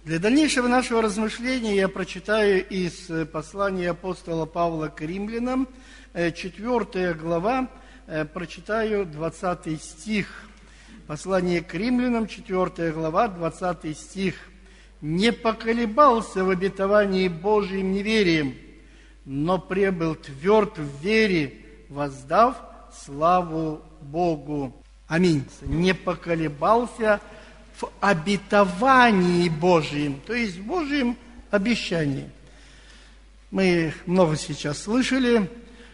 Для дальнейшего нашего размышления я прочитаю из послания апостола Павла к римлянам, 4 глава, прочитаю 20 стих. Послание к римлянам, 4 глава, 20 стих. «Не поколебался в обетовании Божьим неверием, но пребыл тверд в вере, воздав славу Богу». Аминь. Не поколебался в обетовании Божьем, то есть в Божьем обещании. Мы много сейчас слышали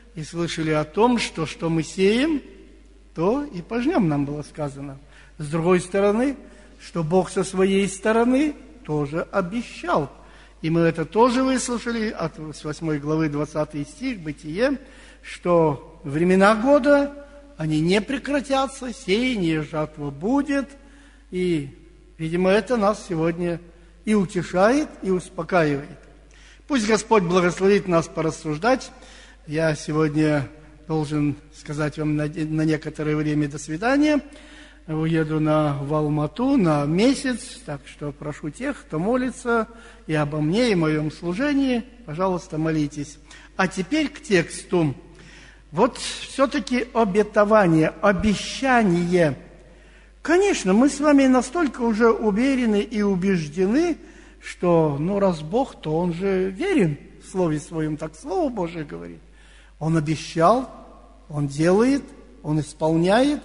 о том, что мы сеем, то и пожнем, нам было сказано. С другой стороны, что Бог со своей стороны тоже обещал. И мы это тоже выслушали с 8 главы 20 стих, Бытие, что времена года, они не прекратятся, сеяние, жатва будет. И, видимо, это нас сегодня и утешает, и успокаивает. Пусть Господь благословит нас порассуждать. Я сегодня должен сказать вам на некоторое время до свидания. Уеду в Алмату на месяц, так что прошу тех, кто молится и обо мне, и моем служении, пожалуйста, молитесь. А теперь к тексту. Вот все-таки обетование, обещание. Конечно, мы с вами настолько уже уверены и убеждены, что, раз Бог, то Он же верен в Слове Своем, так Слово Божие говорит. Он обещал, Он делает, Он исполняет,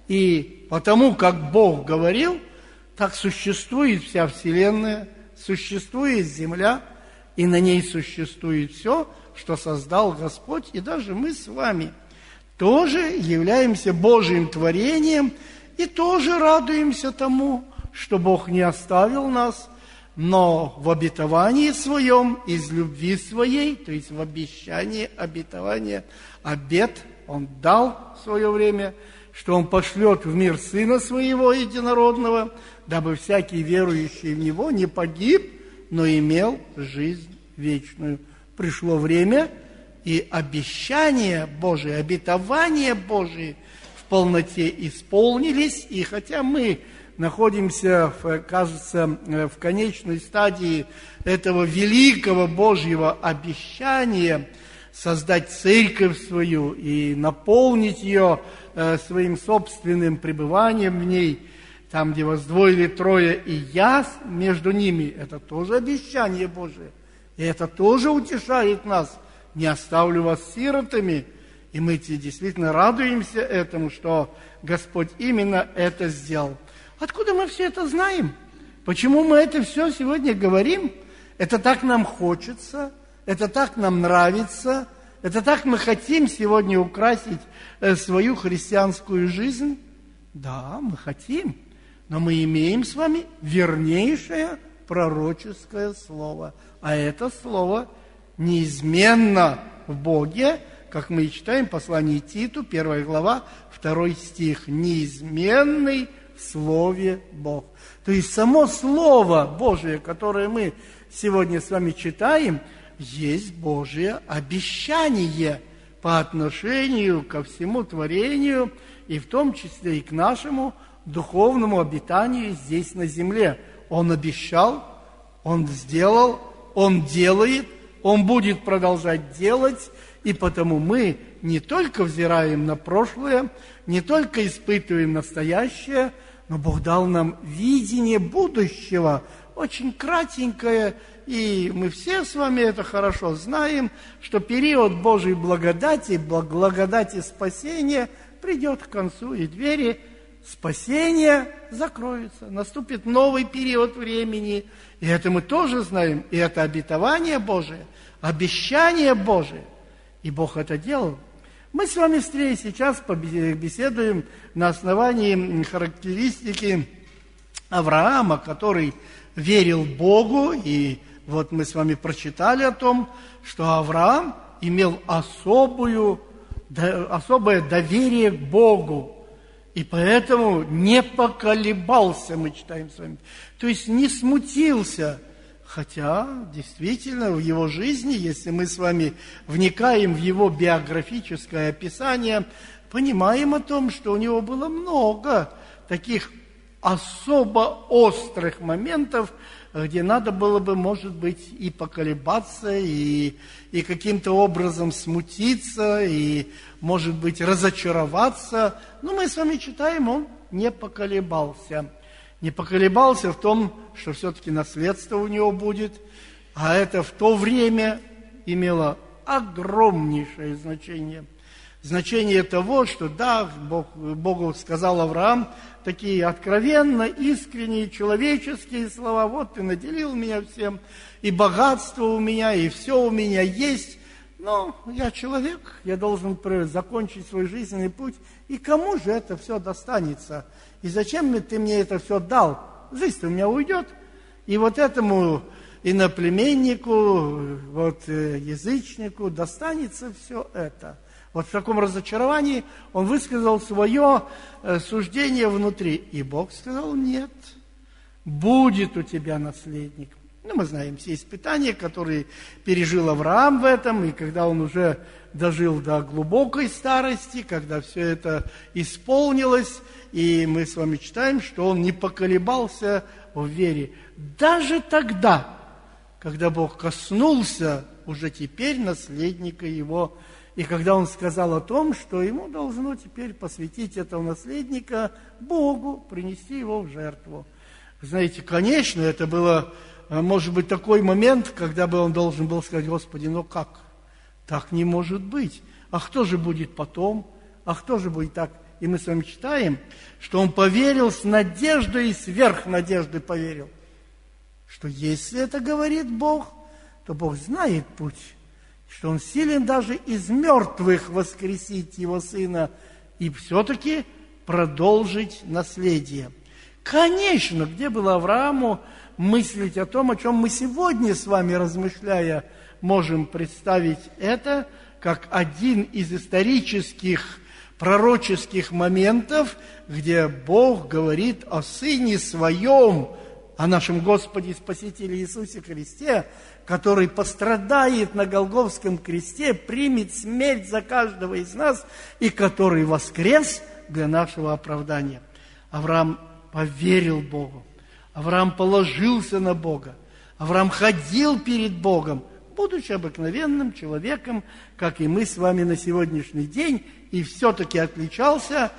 и потому как Бог говорил, так существует вся Вселенная, существует Земля, и на ней существует все, что создал Господь, и даже мы с вами тоже являемся Божьим творением, и тоже радуемся тому, что Бог не оставил нас, но в обетовании своем, из любви своей, то есть в обещании, обетование, обет Он дал в свое время, что Он пошлет в мир Сына Своего Единородного, дабы всякий верующий в Него не погиб, но имел жизнь вечную. Пришло время, и обещания Божие, обетования Божие в полноте исполнились, и хотя мы находимся, кажется, в конечной стадии этого великого Божьего обещания создать церковь свою и наполнить ее своим собственным пребыванием в ней, там, где вас двое или трое, и я между ними, это тоже обещание Божие, и это тоже утешает нас. Не оставлю вас сиротами, и мы действительно радуемся этому, что Господь именно это сделал. Откуда мы все это знаем? Почему мы это все сегодня говорим? Это так нам хочется, это так нам нравится, это так мы хотим сегодня украсить свою христианскую жизнь? Да, мы хотим, но мы имеем с вами вернейшее пророческое слово. А это слово неизменно в Боге, как мы и читаем в послании Титу, 1 глава, 2 стих. Неизменный в Слове Бог. То есть само Слово Божие, которое мы сегодня с вами читаем, есть Божие обещание по отношению ко всему творению, и в том числе и к нашему духовному обитанию здесь на земле. Он обещал, Он сделал, Он делает, Он будет продолжать делать, и потому мы не только взираем на прошлое, не только испытываем настоящее, но Бог дал нам видение будущего, очень кратенькое, и мы все с вами это хорошо знаем, что период Божьей благодати, благодати спасения придет к концу, и двери спасения закроются. Наступит новый период времени, и это мы тоже знаем, и это обетование Божие, обещание Божие, и Бог это делал. Мы с вами сейчас беседуем на основании характеристики Авраама, который верил Богу, и вот мы с вами прочитали о том, что Авраам имел особое доверие к Богу, и поэтому не поколебался, мы читаем с вами, то есть не смутился. Хотя, действительно, в его жизни, если мы с вами вникаем в его биографическое описание, понимаем о том, что у него было много таких особо острых моментов где надо было бы, может быть, и поколебаться, и каким-то образом смутиться, и, может быть, разочароваться. Но мы с вами читаем, он не поколебался. Не поколебался в том, что все-таки наследство у него будет, а это в то время имело огромнейшее значение. Значение того, что да, Богу сказал Авраам такие откровенно, искренние, человеческие слова: вот ты наделил меня всем, и богатство у меня, и все у меня есть, но я человек, я должен закончить свой жизненный путь, и кому же это все достанется? И зачем ты мне это все дал? Жизнь-то у меня уйдет. И вот этому иноплеменнику, вот язычнику достанется все это. Вот в таком разочаровании он высказал свое суждение внутри. И Бог сказал: нет, будет у тебя наследник. Ну, мы знаем все испытания, которые пережил Авраам в этом, и когда он уже дожил до глубокой старости, когда все это исполнилось, и мы с вами читаем, что он не поколебался в вере. Даже тогда, когда Бог коснулся уже теперь наследника его, и когда он сказал о том, что ему должно теперь посвятить этого наследника Богу, принести его в жертву. Знаете, конечно, это было, может быть, такой момент, когда бы он должен был сказать: Господи, ну как? Так не может быть. А кто же будет потом? А кто же будет так? И мы с вами читаем, что он поверил с надеждой и сверх надежды поверил, что если это говорит Бог, то Бог знает путь, что он силен даже из мертвых воскресить его сына и все-таки продолжить наследие. Конечно, где было Аврааму мыслить о том, о чем мы сегодня с вами, размышляя, можем представить это как один из исторических, пророческих моментов, где Бог говорит о Сыне Своем, о нашем Господе и Спасителе Иисусе Христе, который пострадает на Голгофском кресте, примет смерть за каждого из нас, и который воскрес для нашего оправдания. Авраам поверил Богу, Авраам положился на Бога, Авраам ходил перед Богом, будучи обыкновенным человеком, как и мы с вами на сегодняшний день, и все-таки отличался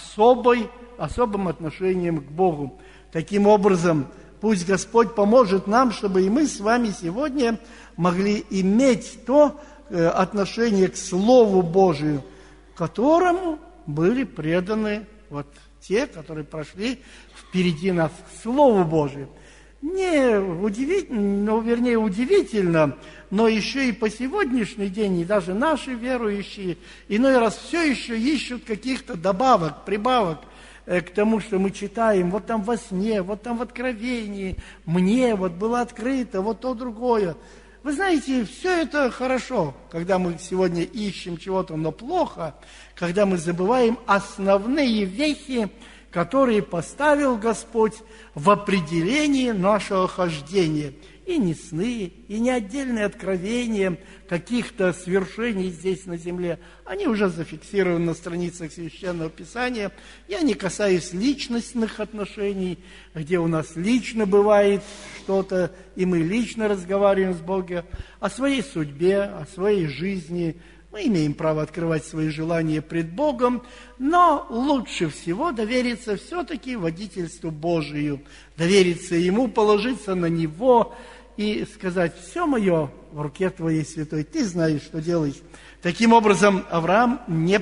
особым отношением к Богу. Таким образом, пусть Господь поможет нам, чтобы и мы с вами сегодня могли иметь то отношение к Слову Божию, которому были преданы вот те, которые прошли впереди нас к Слову Божию. Не удивительно, удивительно, но еще и по сегодняшний день, и даже наши верующие иной раз все еще ищут каких-то добавок, прибавок к тому, что мы читаем, вот там во сне, вот там в Откровении, мне вот было открыто, вот то другое. Вы знаете, все это хорошо, когда мы сегодня ищем чего-то, но плохо, когда мы забываем основные вехи, которые поставил Господь в определении нашего хождения. И не сны, и не отдельные откровения каких-то свершений здесь на земле. Они уже зафиксированы на страницах Священного Писания. Я не касаюсь личностных отношений, где у нас лично бывает что-то, и мы лично разговариваем с Богом о своей судьбе, о своей жизни. Мы имеем право открывать свои желания пред Богом, но лучше всего довериться все-таки водительству Божию, довериться Ему, положиться на Него и сказать: все мое в руке Твоей, Святой, Ты знаешь, что делаешь. Таким образом, Авраам не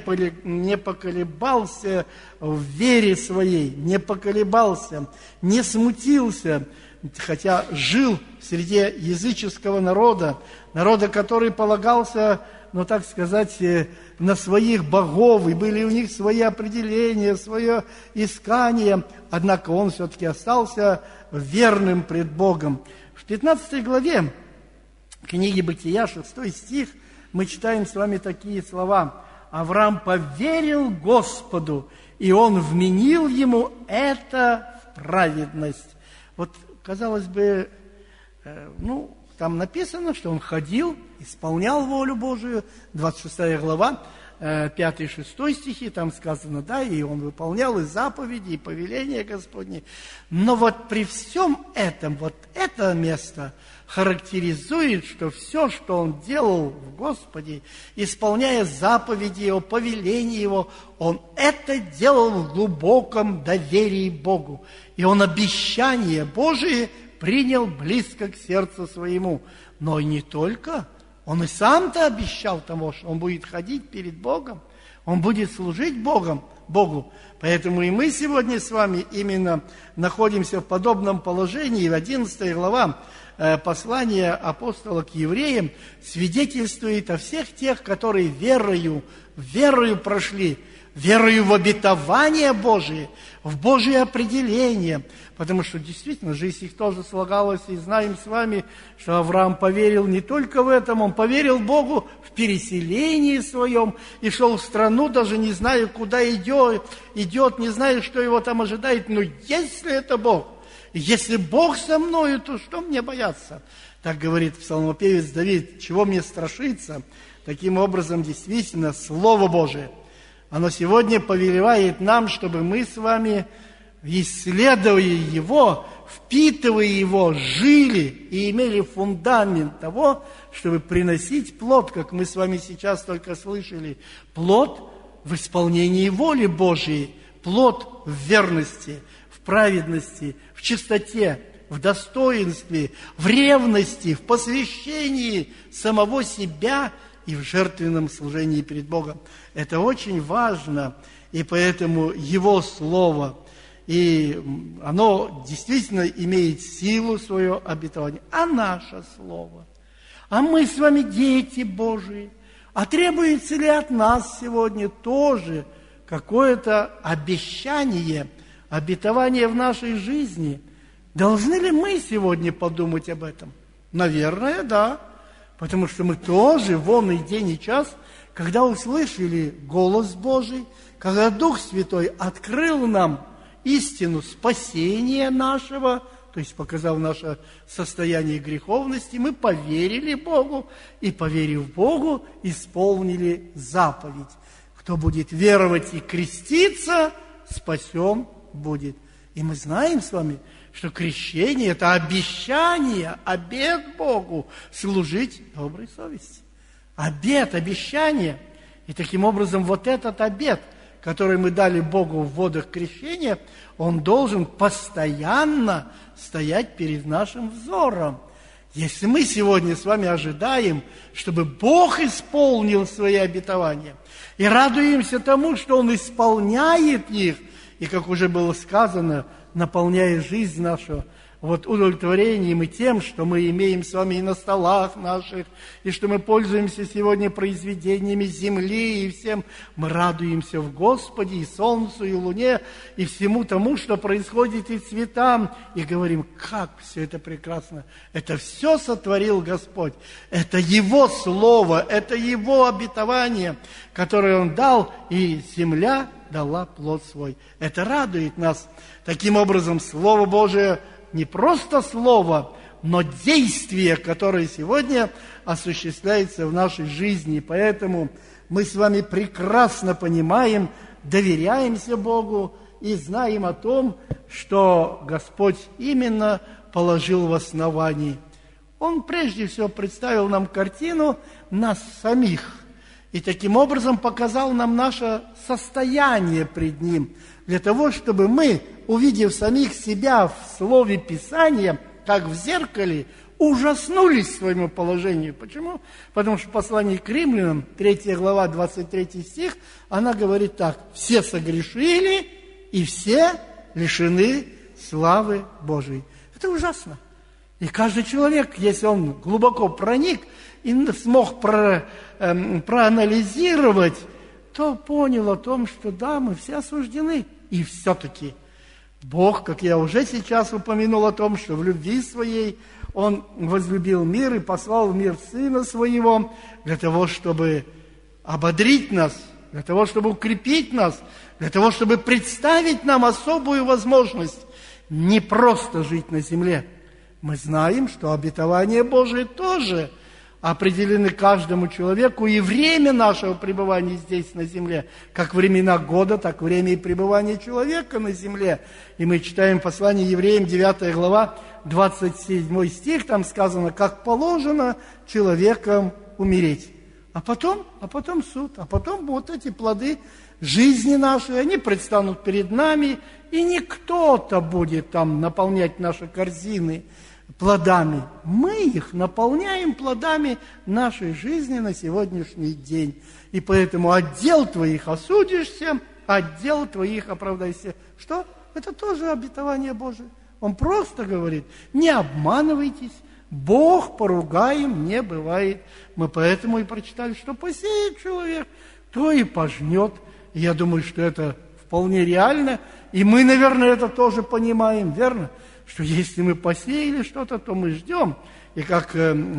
поколебался в вере своей, не поколебался, не смутился, хотя жил среди языческого народа, который полагался, ну, так сказать, на своих богов, и были у них свои определения, свое искание, однако он все-таки остался верным пред Богом. В 15 главе книги Бытия, 6 стих, мы читаем с вами такие слова: «Авраам поверил Господу, и он вменил ему это в праведность». Вот, казалось бы, там написано, что он ходил, исполнял волю Божию, 26 глава, 5-6 стихи, там сказано, да, и он выполнял и заповеди, и повеления Господни. Но вот при всем этом, вот это место характеризует, что все, что он делал в Господе, исполняя заповеди Его, повеления Его, он это делал в глубоком доверии Богу. И он обещания Божие принял близко к сердцу своему. Но и не только. Он и сам-то обещал того, что он будет ходить перед Богом, он будет служить Богу. Поэтому и мы сегодня с вами именно находимся в подобном положении. В 11 глава послания апостола к евреям свидетельствует о всех тех, которые верою прошли, верою в обетование Божие, в Божие определение. Потому что действительно жизнь их тоже слагалась, и знаем с вами, что Авраам поверил не только в этом, он поверил Богу в переселении своем и шел в страну, даже не зная, куда идет, не зная, что его там ожидает. Но если это Бог, если Бог со мною, то что мне бояться? Так говорит псалмопевец Давид, чего мне страшиться? Таким образом, действительно, Слово Божие, оно сегодня повелевает нам, чтобы мы с вами, исследуя его, впитывая его, жили и имели фундамент того, чтобы приносить плод, как мы с вами сейчас только слышали, плод в исполнении воли Божией, плод в верности, в праведности, в чистоте, в достоинстве, в ревности, в посвящении самого себя и в жертвенном служении перед Богом. Это очень важно, и поэтому Его Слово, и оно действительно имеет силу свое обетование. А наше Слово? А мы с вами дети Божии. А требуется ли от нас сегодня тоже какое-то обещание, обетование в нашей жизни? Должны ли мы сегодня подумать об этом? Наверное, да. Потому что мы тоже вон и день и час, когда услышали голос Божий, когда Дух Святой открыл нам истину спасения нашего, то есть показав наше состояние греховности, мы поверили Богу и, поверив Богу, исполнили заповедь. Кто будет веровать и креститься, спасен будет. И мы знаем с вами, что крещение – это обещание, обет Богу служить доброй совести. Обет, обещание. И таким образом вот этот обет, который мы дали Богу в водах крещения, он должен постоянно стоять перед нашим взором. Если мы сегодня с вами ожидаем, чтобы Бог исполнил свои обетования, и радуемся тому, что Он исполняет их, и, как уже было сказано, наполняя жизнь нашу вот удовлетворением и тем, что мы имеем с вами и на столах наших, и что мы пользуемся сегодня произведениями земли и всем, мы радуемся в Господе и солнцу, и луне, и всему тому, что происходит и цветам, и говорим, как все это прекрасно. Это все сотворил Господь. Это Его Слово, это Его обетование, которое Он дал, и земля дала плод свой. Это радует нас. Таким образом, Слово Божие не просто слово, но действие, которое сегодня осуществляется в нашей жизни. Поэтому мы с вами прекрасно понимаем, доверяемся Богу и знаем о том, что Господь именно положил в основании. Он прежде всего представил нам картину нас самих. И таким образом показал нам наше состояние пред Ним, для того, чтобы мы, увидев самих себя в Слове Писания, как в зеркале, ужаснулись своему положению. Почему? Потому что в послании к Римлянам, 3 глава, 23 стих, она говорит так: «Все согрешили, и все лишены славы Божией». Это ужасно. И каждый человек, если он глубоко проник и смог проанализировать, то понял о том, что да, мы все осуждены. И все-таки Бог, как я уже сейчас упомянул о том, что в любви своей Он возлюбил мир и послал в мир Сына Своего для того, чтобы ободрить нас, для того, чтобы укрепить нас, для того, чтобы представить нам особую возможность не просто жить на земле. Мы знаем, что обетование Божие тоже, определены каждому человеку, и время нашего пребывания здесь на земле, как времена года, так время и пребывания человека на земле. И мы читаем послание Евреям, 9 глава, 27 стих, там сказано, как положено человеком умереть. А потом суд, а потом вот эти плоды жизни нашей, они предстанут перед нами, и не кто-то будет там наполнять наши корзины плодами. Мы их наполняем плодами нашей жизни на сегодняшний день. И поэтому отдел твоих осудишься, отдел твоих оправдайся. Что? Это тоже обетование Божие. Он просто говорит, не обманывайтесь, Бог поругаем не бывает. Мы поэтому и прочитали, что посеет человек, то и пожнет. И я думаю, что это вполне реально. И мы, наверное, это тоже понимаем, верно? Что если мы посеяли что-то, то мы ждем. И как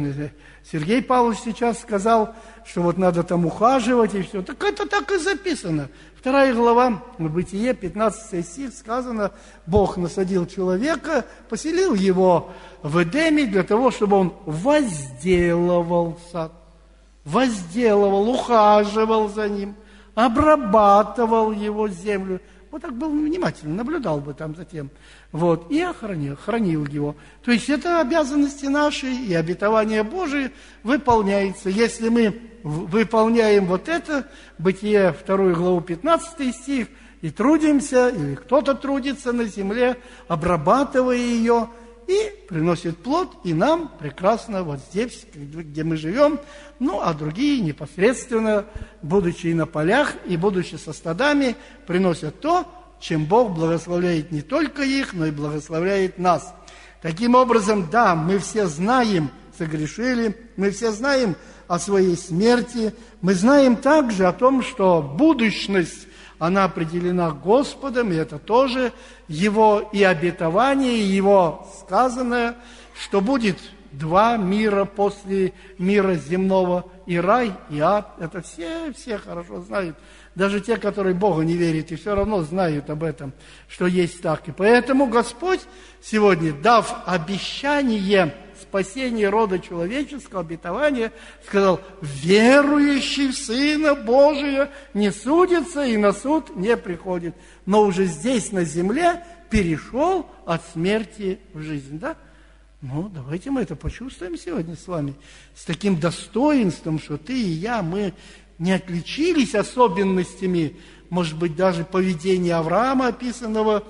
Сергей Павлович сейчас сказал, что вот надо там ухаживать и все, так это так и записано. 2 глава Бытие, 15 стих, сказано, Бог насадил человека, поселил его в Эдеме для того, чтобы он возделывал сад, возделывал, ухаживал за ним, обрабатывал его землю. Вот так был внимательно, наблюдал бы там за тем. Вот, и хранил его. То есть это обязанности наши, и обетование Божие выполняется. Если мы выполняем вот это, Бытие 2 главу 15 стих, и трудимся, или кто-то трудится на земле, обрабатывая ее, и приносит плод, и нам прекрасно вот здесь, где мы живем, ну, а другие непосредственно, будучи и на полях, и будучи со стадами, приносят то, чем Бог благословляет не только их, но и благословляет нас. Таким образом, да, мы все знаем, согрешили, мы все знаем о своей смерти, мы знаем также о том, что будущность, она определена Господом, и это тоже Его и обетование, и Его сказанное, что будет два мира после мира земного, и рай, и ад. Это все хорошо знают. Даже те, которые Богу не верят, и все равно знают об этом, что есть так. И поэтому Господь сегодня, дав обещание спасения рода человеческого, обетования, сказал, верующий в Сына Божия не судится и на суд не приходит, но уже здесь, на земле, перешел от смерти в жизнь. Да? Ну, давайте мы это почувствуем сегодня с вами, с таким достоинством, что ты и я, мы не отличились особенностями, может быть, даже поведения Авраама, описанного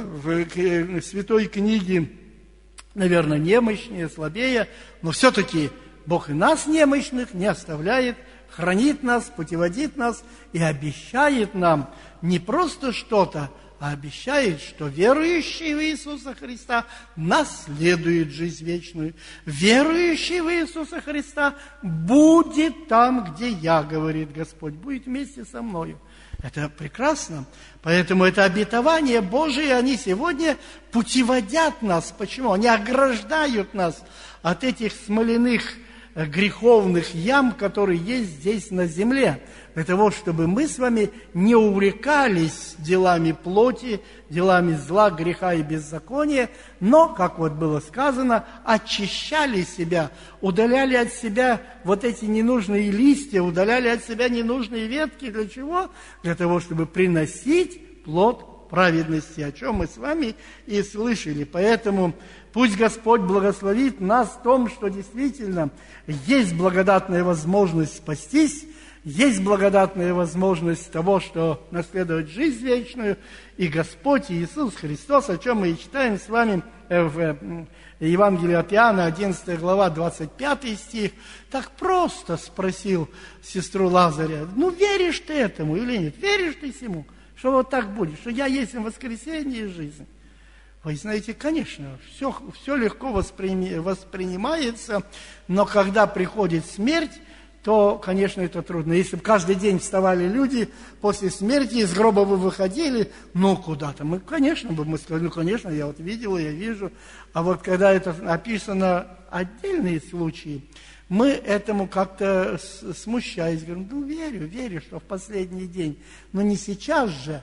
в святой книге, наверное, немощнее, слабее, но все-таки Бог и нас, немощных, не оставляет, хранит нас, путеводит нас и обещает нам не просто что-то, а обещает, что верующий в Иисуса Христа наследует жизнь вечную. Верующий в Иисуса Христа будет там, где я, говорит Господь, будет вместе со мною. Это прекрасно. Поэтому это обетование Божие, они сегодня путеводят нас. Почему? Они ограждают нас от этих смоляных греховных ям, которые есть здесь на земле, для того, чтобы мы с вами не увлекались делами плоти, делами зла, греха и беззакония, но, как вот было сказано, очищали себя, удаляли от себя вот эти ненужные листья, удаляли от себя ненужные ветки. Для чего? Для того, чтобы приносить плод праведности, о чем мы с вами и слышали. Поэтому пусть Господь благословит нас в том, что действительно есть благодатная возможность спастись, есть благодатная возможность того, что наследовать жизнь вечную, и Господь Иисус Христос, о чем мы и читаем с вами в Евангелии от Иоанна, 11 глава, 25 стих, так просто спросил сестру Лазаря, ну веришь ты этому или нет? Веришь ты всему, что вот так будет, что я есть воскресение и жизнь? Вы знаете, конечно, все легко воспринимается, но когда приходит смерть, то, конечно, это трудно. Если бы каждый день вставали люди после смерти, из гроба бы выходили, ну, куда-то. Мы сказали, ну, конечно, я вот видел, я вижу. А вот когда это описано отдельные случаи, мы этому как-то смущаясь, говорим, ну, верю, что в последний день. Но не сейчас же,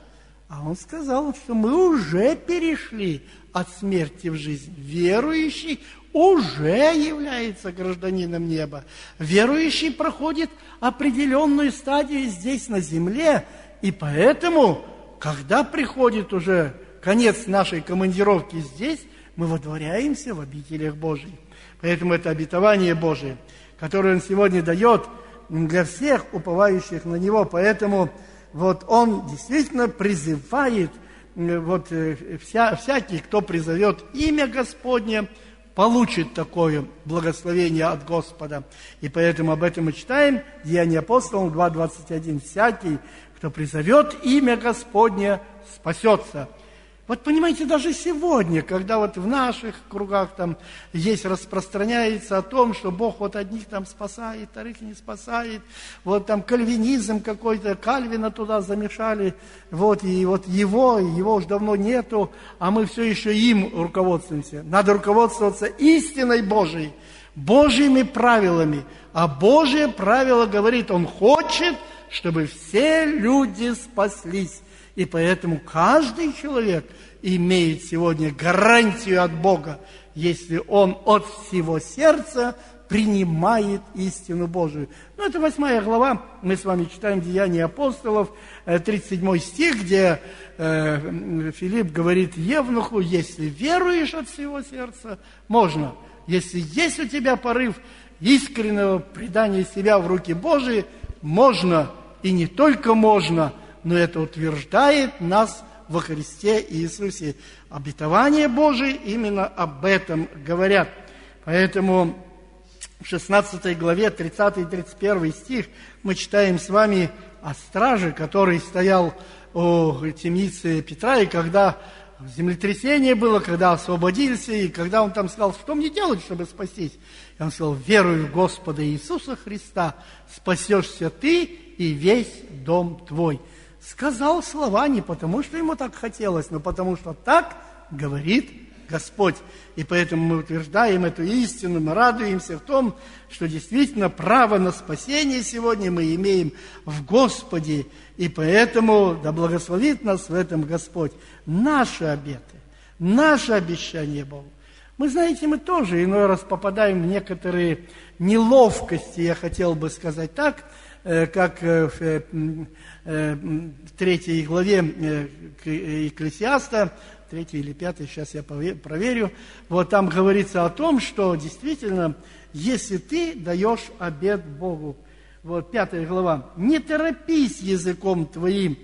А он сказал, что мы уже перешли от смерти в жизнь. Верующий уже является гражданином неба. Верующий проходит определенную стадию здесь, на земле, и поэтому, когда приходит уже конец нашей командировки здесь, мы водворяемся в обителях Божьих. Поэтому это обетование Божие, которое Он сегодня дает для всех уповающих на Него. Поэтому вот Он действительно призывает, всякий, кто призовет имя Господне, получит такое благословение от Господа. И поэтому об этом мы читаем, Деяния апостолов 2:21. Всякий, кто призовет имя Господне, спасется. Вот понимаете, даже сегодня, когда вот в наших кругах там есть, распространяется о том, что Бог вот одних там спасает, вторых не спасает, вот там кальвинизм какой-то, Кальвина туда замешали, вот, и вот его уж давно нету, а мы все еще им руководствуемся. Надо руководствоваться истиной Божией, Божьими правилами. А Божье правило говорит, Он хочет, чтобы все люди спаслись. И поэтому каждый человек имеет сегодня гарантию от Бога, если он от всего сердца принимает истину Божию. Ну, это 8 глава, мы с вами читаем Деяния апостолов, 37 стих, где Филипп говорит евнуху, если веруешь от всего сердца, можно. Если есть у тебя порыв искреннего предания себя в руки Божии, можно, и не только можно, но это утверждает нас во Христе Иисусе. Обетования Божии именно об этом говорят. Поэтому в 16 главе 30 и 31 стих мы читаем с вами о страже, который стоял у темницы Петра, и когда землетрясение было, когда освободился, и когда он там сказал, что мне делать, чтобы спастись? И он сказал, веруй в Господа Иисуса Христа, спасешься ты и весь дом твой. Сказал слова не потому, что ему так хотелось, но потому, что так говорит Господь. И поэтому мы утверждаем эту истину, мы радуемся в том, что действительно право на спасение сегодня мы имеем в Господе. И поэтому да благословит нас в этом Господь. Наши обеты, наше обещание Богу. Мы, знаете, мы тоже иной раз попадаем в некоторые неловкости, я хотел бы сказать так, как в 3 главе Екклесиаста, 3 или 5, сейчас я проверю, вот там говорится о том, что действительно, если ты даешь обет Богу, вот 5 глава, не торопись языком твоим,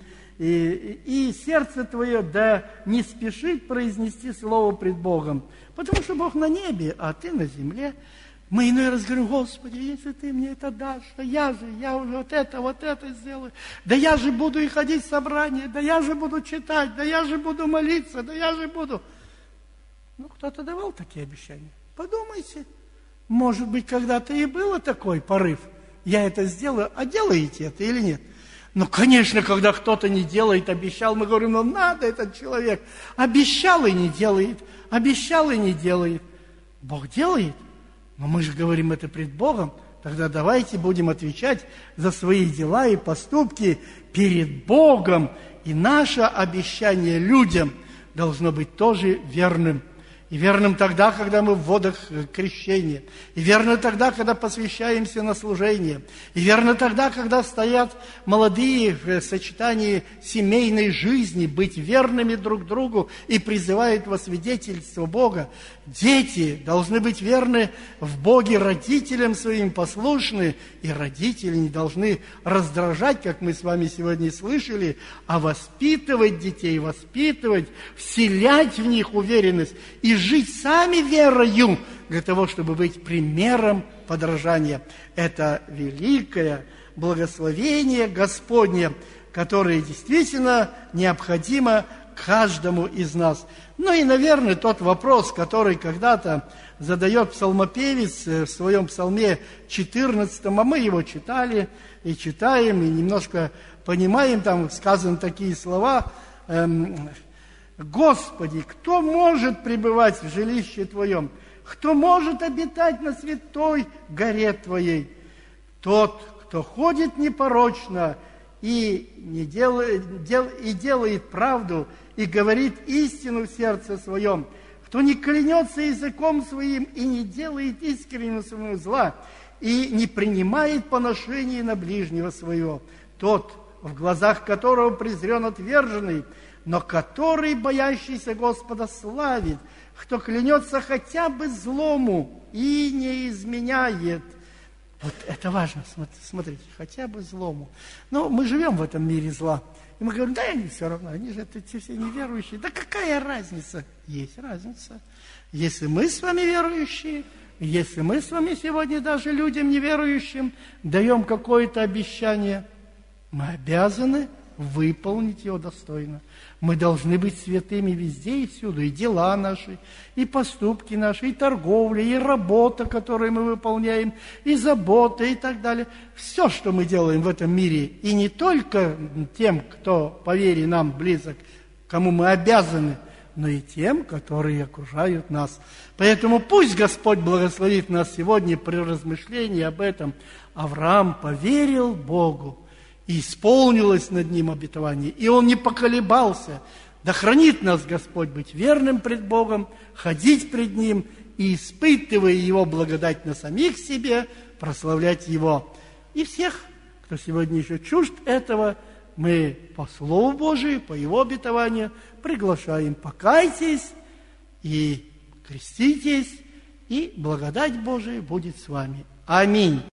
и сердце твое, да не спешит произнести слово пред Богом, потому что Бог на небе, а ты на земле. Мы иной раз говорим, Господи, если ты мне это дашь, то я уже вот это сделаю. Да я же буду и ходить в собрание, да я же буду читать, да я же буду молиться, да я же буду. Ну, кто-то давал такие обещания. Подумайте, может быть, когда-то и было такой порыв. Я это сделаю, а делаете это или нет? Ну, конечно, когда кто-то не делает, обещал, мы говорим, ну, надо этот человек. Обещал и не делает, обещал и не делает. Бог делает. Но мы же говорим это пред Богом, тогда давайте будем отвечать за свои дела и поступки перед Богом. И наше обещание людям должно быть тоже верным. И верным тогда, когда мы в водах крещения. И верно тогда, когда посвящаемся на служение. И верно тогда, когда стоят молодые в сочетании семейной жизни, быть верными друг другу и призывают во свидетельство Бога. Дети должны быть верны в Боге родителям своим, послушны. И родители не должны раздражать, как мы с вами сегодня слышали, а воспитывать детей, вселять в них уверенность и жить сами верою для того, чтобы быть примером подражания. Это великое благословение Господне, которое действительно необходимо каждому из нас. Ну и, наверное, тот вопрос, который когда-то задает псалмопевец в своем псалме 14, а мы его читали и читаем, и немножко понимаем, там сказаны такие слова: «Господи, кто может пребывать в жилище Твоем? Кто может обитать на святой горе Твоей? Тот, кто ходит непорочно и делает правду, и говорит истину в сердце своем, кто не клянется языком своим и не делает искреннего своего зла, и не принимает поношения на ближнего своего, тот, в глазах которого презрен отверженный, но который, боящийся Господа, славит, кто клянется хотя бы злому и не изменяет. Вот это важно, смотрите, хотя бы злому. Но мы живем в этом мире зла. И мы говорим, да, они все равно, они же эти все неверующие. Да какая разница? Есть разница. Если мы с вами верующие, если мы с вами сегодня даже людям неверующим даем какое-то обещание, мы обязаны выполнить его достойно. Мы должны быть святыми везде и всюду. И дела наши, и поступки наши, и торговля, и работа, которую мы выполняем, и забота, и так далее. Все, что мы делаем в этом мире, и не только тем, кто по вере нам близок, кому мы обязаны, но и тем, которые окружают нас. Поэтому пусть Господь благословит нас сегодня при размышлении об этом. Авраам поверил Богу, и исполнилось над ним обетование, и он не поколебался. Да хранит нас Господь быть верным пред Богом, ходить пред Ним и, испытывая Его благодать на самих себе, прославлять Его. И всех, кто сегодня еще чужд этого, мы по Слову Божию, по Его обетованию приглашаем: покайтесь и креститесь, и благодать Божия будет с вами. Аминь.